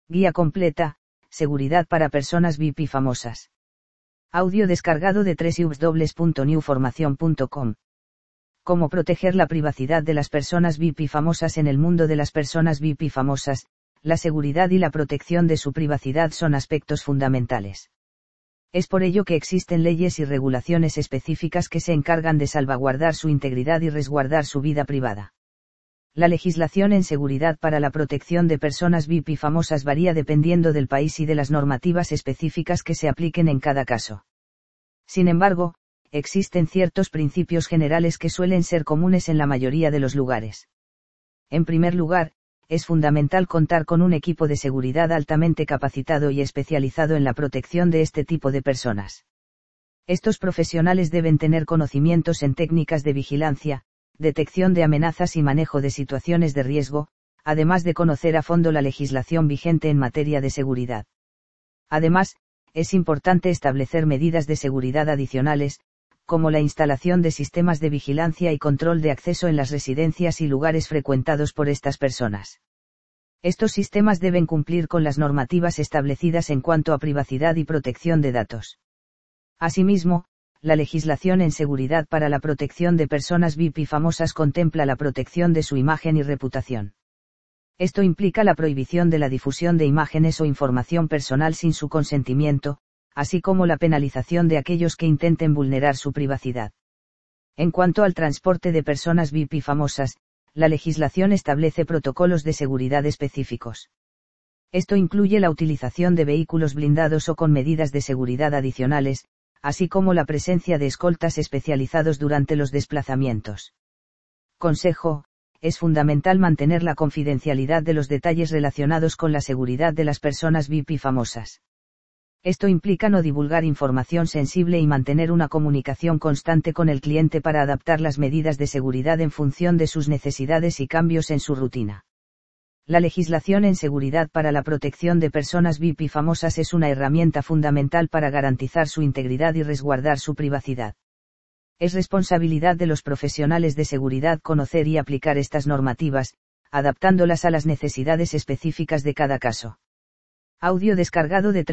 Guía completa, seguridad para personas VIP famosas. Audio descargado de www.newformacion.com. Cómo proteger la privacidad de las personas VIP famosas. En el mundo de las personas VIP famosas, la seguridad y la protección de su privacidad son aspectos fundamentales. Es por ello que existen leyes y regulaciones específicas que se encargan de salvaguardar su integridad y resguardar su vida privada. La legislación en seguridad para la protección de personas VIP famosas varía dependiendo del país y de las normativas específicas que se apliquen en cada caso. Sin embargo, existen ciertos principios generales que suelen ser comunes en la mayoría de los lugares. En primer lugar, es fundamental contar con un equipo de seguridad altamente capacitado y especializado en la protección de este tipo de personas. Estos profesionales deben tener conocimientos en técnicas de vigilancia, detección de amenazas y manejo de situaciones de riesgo, además de conocer a fondo la legislación vigente en materia de seguridad. Además, es importante establecer medidas de seguridad adicionales, como la instalación de sistemas de vigilancia y control de acceso en las residencias y lugares frecuentados por estas personas. Estos sistemas deben cumplir con las normativas establecidas en cuanto a privacidad y protección de datos. Asimismo, la legislación en seguridad para la protección de personas VIP famosas contempla la protección de su imagen y reputación. Esto implica la prohibición de la difusión de imágenes o información personal sin su consentimiento, así como la penalización de aquellos que intenten vulnerar su privacidad. En cuanto al transporte de personas VIP famosas, la legislación establece protocolos de seguridad específicos. Esto incluye la utilización de vehículos blindados o con medidas de seguridad adicionales, así como la presencia de escoltas especializados durante los desplazamientos. Consejo: es fundamental mantener la confidencialidad de los detalles relacionados con la seguridad de las personas VIP famosas. Esto implica no divulgar información sensible y mantener una comunicación constante con el cliente para adaptar las medidas de seguridad en función de sus necesidades y cambios en su rutina. La legislación en seguridad para la protección de personas VIP famosas es una herramienta fundamental para garantizar su integridad y resguardar su privacidad. Es responsabilidad de los profesionales de seguridad conocer y aplicar estas normativas, adaptándolas a las necesidades específicas de cada caso. Audio descargado de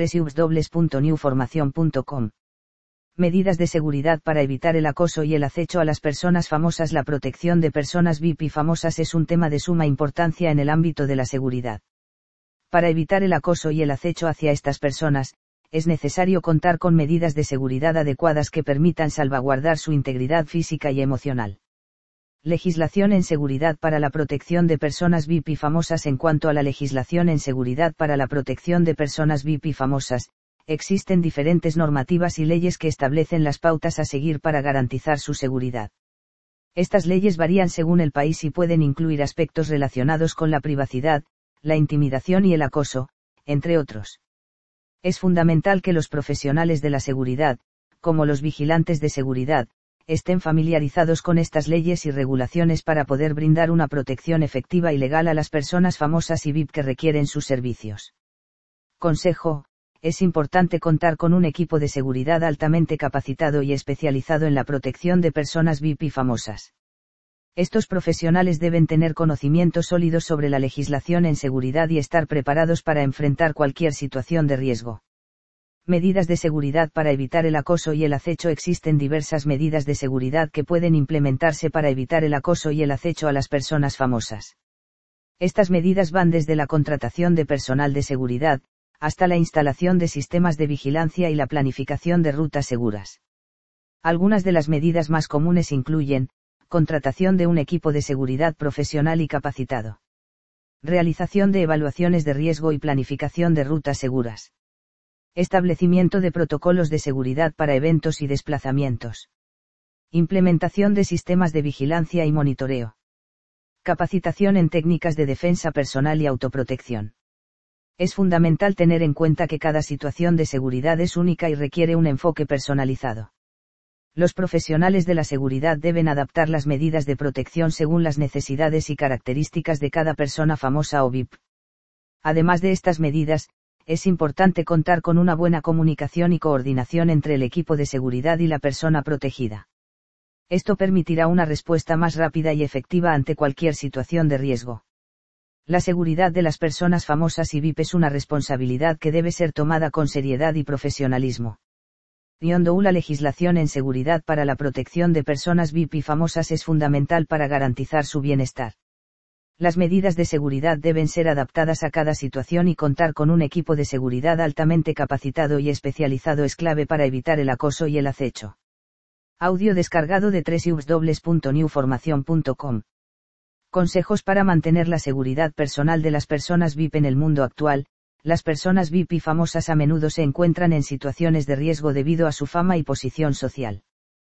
www.newformacion.com. Medidas de seguridad para evitar el acoso y el acecho a las personas famosas. La protección de personas VIP famosas es un tema de suma importancia en el ámbito de la seguridad. Para evitar el acoso y el acecho hacia estas personas, es necesario contar con medidas de seguridad adecuadas que permitan salvaguardar su integridad física y emocional. Legislación en seguridad para la protección de personas VIP famosas. En cuanto a la legislación en seguridad para la protección de personas VIP famosas, existen diferentes normativas y leyes que establecen las pautas a seguir para garantizar su seguridad. Estas leyes varían según el país y pueden incluir aspectos relacionados con la privacidad, la intimidación y el acoso, entre otros. Es fundamental que los profesionales de la seguridad, como los vigilantes de seguridad, estén familiarizados con estas leyes y regulaciones para poder brindar una protección efectiva y legal a las personas famosas y VIP que requieren sus servicios. Consejo: es importante contar con un equipo de seguridad altamente capacitado y especializado en la protección de personas VIP famosas. Estos profesionales deben tener conocimientos sólidos sobre la legislación en seguridad y estar preparados para enfrentar cualquier situación de riesgo. Medidas de seguridad para evitar el acoso y el acecho. Existen diversas medidas de seguridad que pueden implementarse para evitar el acoso y el acecho a las personas famosas. Estas medidas van desde la contratación de personal de seguridad, hasta la instalación de sistemas de vigilancia y la planificación de rutas seguras. Algunas de las medidas más comunes incluyen: contratación de un equipo de seguridad profesional y capacitado, realización de evaluaciones de riesgo y planificación de rutas seguras, establecimiento de protocolos de seguridad para eventos y desplazamientos, implementación de sistemas de vigilancia y monitoreo, capacitación en técnicas de defensa personal y autoprotección. Es fundamental tener en cuenta que cada situación de seguridad es única y requiere un enfoque personalizado. Los profesionales de la seguridad deben adaptar las medidas de protección según las necesidades y características de cada persona famosa o VIP. Además de estas medidas, es importante contar con una buena comunicación y coordinación entre el equipo de seguridad y la persona protegida. Esto permitirá una respuesta más rápida y efectiva ante cualquier situación de riesgo. La seguridad de las personas famosas y VIP es una responsabilidad que debe ser tomada con seriedad y profesionalismo. La legislación en seguridad para la protección de personas VIP y famosas es fundamental para garantizar su bienestar. Las medidas de seguridad deben ser adaptadas a cada situación y contar con un equipo de seguridad altamente capacitado y especializado es clave para evitar el acoso y el acecho. Audio descargado de www.newformacion.com. Consejos para mantener la seguridad personal de las personas VIP en el mundo actual. Las personas VIP y famosas a menudo se encuentran en situaciones de riesgo debido a su fama y posición social.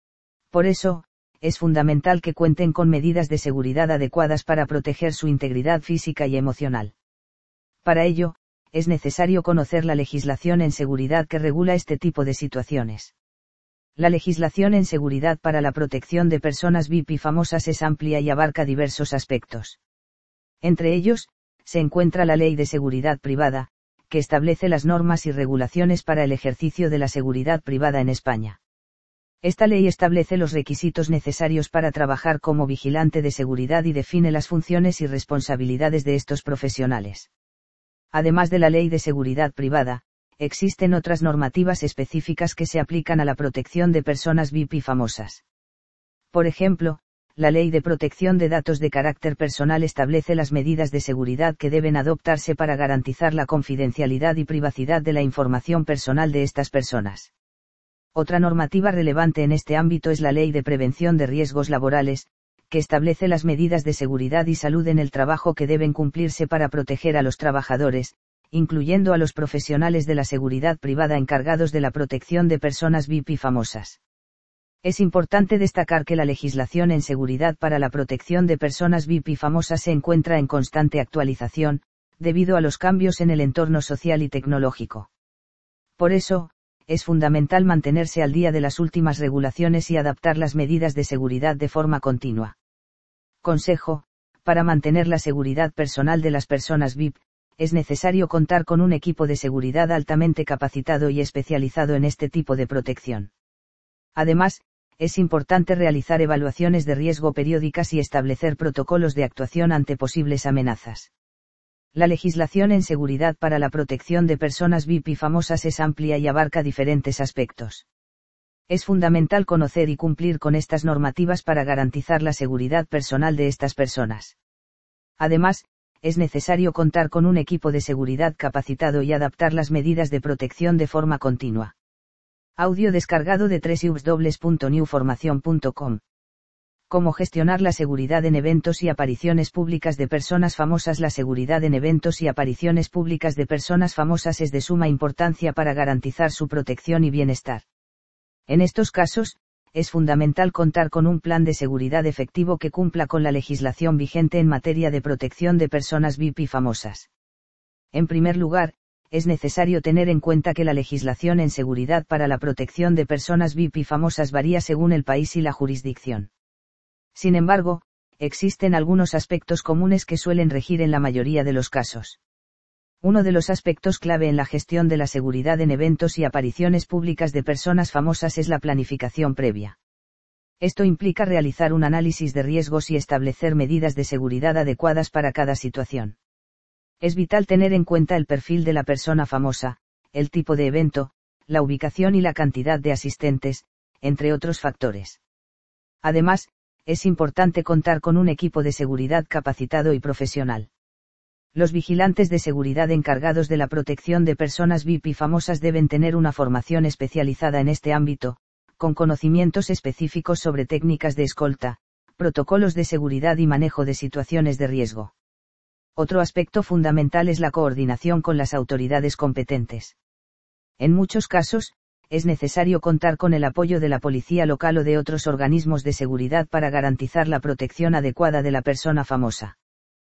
Por eso, es fundamental que cuenten con medidas de seguridad adecuadas para proteger su integridad física y emocional. Para ello, es necesario conocer la legislación en seguridad que regula este tipo de situaciones. La legislación en seguridad para la protección de personas VIP y famosas es amplia y abarca diversos aspectos. Entre ellos, se encuentra la Ley de Seguridad Privada, que establece las normas y regulaciones para el ejercicio de la seguridad privada en España. Esta ley establece los requisitos necesarios para trabajar como vigilante de seguridad y define las funciones y responsabilidades de estos profesionales. Además de la Ley de Seguridad Privada, existen otras normativas específicas que se aplican a la protección de personas VIP y famosas. Por ejemplo, la Ley de Protección de Datos de Carácter Personal establece las medidas de seguridad que deben adoptarse para garantizar la confidencialidad y privacidad de la información personal de estas personas. Otra normativa relevante en este ámbito es la Ley de Prevención de Riesgos Laborales, que establece las medidas de seguridad y salud en el trabajo que deben cumplirse para proteger a los trabajadores, incluyendo a los profesionales de la seguridad privada encargados de la protección de personas VIP y famosas. Es importante destacar que la legislación en seguridad para la protección de personas VIP y famosas se encuentra en constante actualización, debido a los cambios en el entorno social y tecnológico. Por eso, es fundamental mantenerse al día de las últimas regulaciones y adaptar las medidas de seguridad de forma continua. Consejo: para mantener la seguridad personal de las personas VIP, es necesario contar con un equipo de seguridad altamente capacitado y especializado en este tipo de protección. Además, es importante realizar evaluaciones de riesgo periódicas y establecer protocolos de actuación ante posibles amenazas. La legislación en seguridad para la protección de personas VIP y famosas es amplia y abarca diferentes aspectos. Es fundamental conocer y cumplir con estas normativas para garantizar la seguridad personal de estas personas. Además, es necesario contar con un equipo de seguridad capacitado y adaptar las medidas de protección de forma continua. Audio descargado de www.newformacion.com. Cómo gestionar la seguridad en eventos y apariciones públicas de personas famosas. La seguridad en eventos y apariciones públicas de personas famosas es de suma importancia para garantizar su protección y bienestar. En estos casos, es fundamental contar con un plan de seguridad efectivo que cumpla con la legislación vigente en materia de protección de personas VIP y famosas. En primer lugar, es necesario tener en cuenta que la legislación en seguridad para la protección de personas VIP y famosas varía según el país y la jurisdicción. Sin embargo, existen algunos aspectos comunes que suelen regir en la mayoría de los casos. Uno de los aspectos clave en la gestión de la seguridad en eventos y apariciones públicas de personas famosas es la planificación previa. Esto implica realizar un análisis de riesgos y establecer medidas de seguridad adecuadas para cada situación. Es vital tener en cuenta el perfil de la persona famosa, el tipo de evento, la ubicación y la cantidad de asistentes, entre otros factores. Además, es importante contar con un equipo de seguridad capacitado y profesional. Los vigilantes de seguridad encargados de la protección de personas VIP y famosas deben tener una formación especializada en este ámbito, con conocimientos específicos sobre técnicas de escolta, protocolos de seguridad y manejo de situaciones de riesgo. Otro aspecto fundamental es la coordinación con las autoridades competentes. En muchos casos, es necesario contar con el apoyo de la policía local o de otros organismos de seguridad para garantizar la protección adecuada de la persona famosa.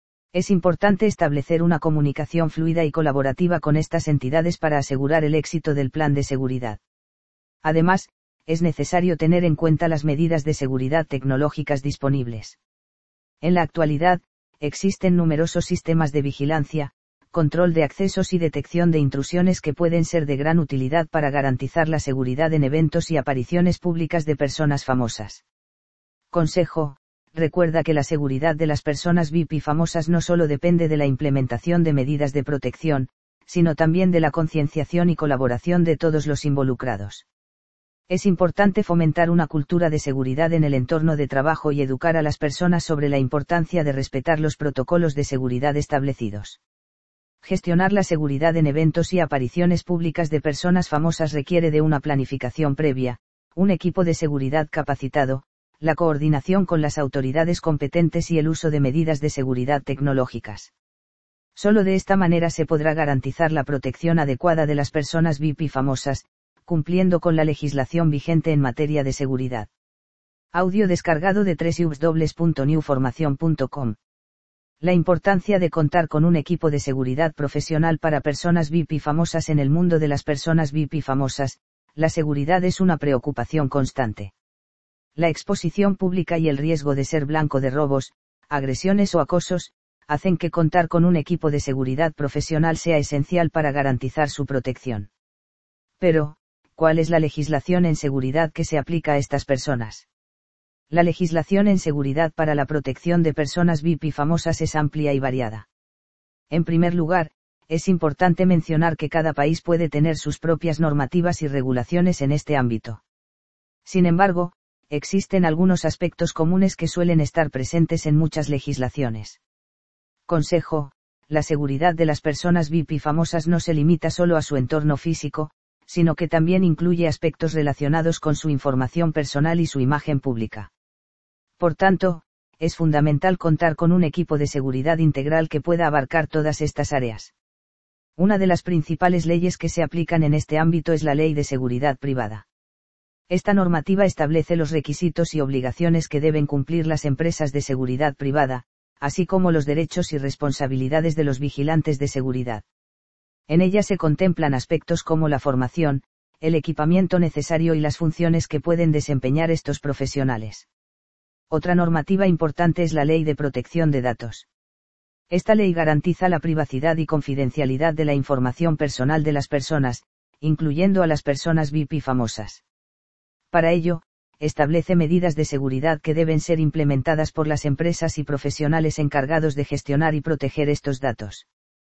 Es importante establecer una comunicación fluida y colaborativa con estas entidades para asegurar el éxito del plan de seguridad. Además, es necesario tener en cuenta las medidas de seguridad tecnológicas disponibles. En la actualidad, existen numerosos sistemas de vigilancia, control de accesos y detección de intrusiones que pueden ser de gran utilidad para garantizar la seguridad en eventos y apariciones públicas de personas famosas. Consejo: recuerda que la seguridad de las personas VIP y famosas no solo depende de la implementación de medidas de protección, sino también de la concienciación y colaboración de todos los involucrados. Es importante fomentar una cultura de seguridad en el entorno de trabajo y educar a las personas sobre la importancia de respetar los protocolos de seguridad establecidos. Gestionar la seguridad en eventos y apariciones públicas de personas famosas requiere de una planificación previa, un equipo de seguridad capacitado, la coordinación con las autoridades competentes y el uso de medidas de seguridad tecnológicas. Solo de esta manera se podrá garantizar la protección adecuada de las personas VIP y famosas, cumpliendo con la legislación vigente en materia de seguridad. Audio descargado de www.newformacion.com. La importancia de contar con un equipo de seguridad profesional para personas VIP y famosas en el mundo de las personas VIP y famosas, la seguridad es una preocupación constante. La exposición pública y el riesgo de ser blanco de robos, agresiones o acosos, hacen que contar con un equipo de seguridad profesional sea esencial para garantizar su protección. Pero, ¿cuál es la legislación en seguridad que se aplica a estas personas? La legislación en seguridad para la protección de personas VIP y famosas es amplia y variada. En primer lugar, es importante mencionar que cada país puede tener sus propias normativas y regulaciones en este ámbito. Sin embargo, existen algunos aspectos comunes que suelen estar presentes en muchas legislaciones. Consejo: la seguridad de las personas VIP y famosas no se limita solo a su entorno físico, sino que también incluye aspectos relacionados con su información personal y su imagen pública. Por tanto, es fundamental contar con un equipo de seguridad integral que pueda abarcar todas estas áreas. Una de las principales leyes que se aplican en este ámbito es la Ley de Seguridad Privada. Esta normativa establece los requisitos y obligaciones que deben cumplir las empresas de seguridad privada, así como los derechos y responsabilidades de los vigilantes de seguridad. En ella se contemplan aspectos como la formación, el equipamiento necesario y las funciones que pueden desempeñar estos profesionales. Otra normativa importante es la Ley de Protección de Datos. Esta ley garantiza la privacidad y confidencialidad de la información personal de las personas, incluyendo a las personas VIP y famosas. Para ello, establece medidas de seguridad que deben ser implementadas por las empresas y profesionales encargados de gestionar y proteger estos datos.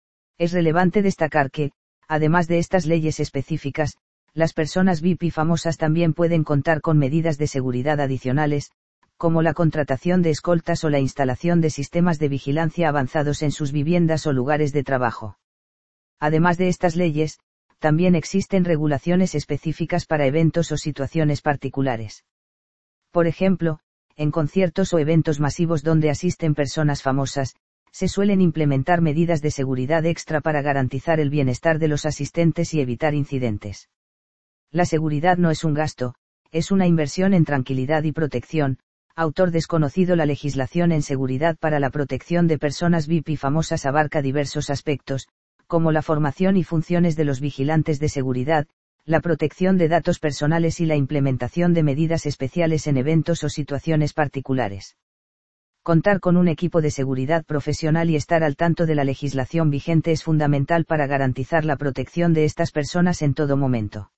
Es relevante destacar que, además de estas leyes específicas, las personas VIP y famosas también pueden contar con medidas de seguridad adicionales, como la contratación de escoltas o la instalación de sistemas de vigilancia avanzados en sus viviendas o lugares de trabajo. Además de estas leyes, también existen regulaciones específicas para eventos o situaciones particulares. Por ejemplo, en conciertos o eventos masivos donde asisten personas famosas, se suelen implementar medidas de seguridad extra para garantizar el bienestar de los asistentes y evitar incidentes. La seguridad no es un gasto, es una inversión en tranquilidad y protección. Autor desconocido. La legislación en seguridad para la protección de personas VIP y famosas abarca diversos aspectos, como la formación y funciones de los vigilantes de seguridad, la protección de datos personales y la implementación de medidas especiales en eventos o situaciones particulares. Contar con un equipo de seguridad profesional y estar al tanto de la legislación vigente es fundamental para garantizar la protección de estas personas en todo momento.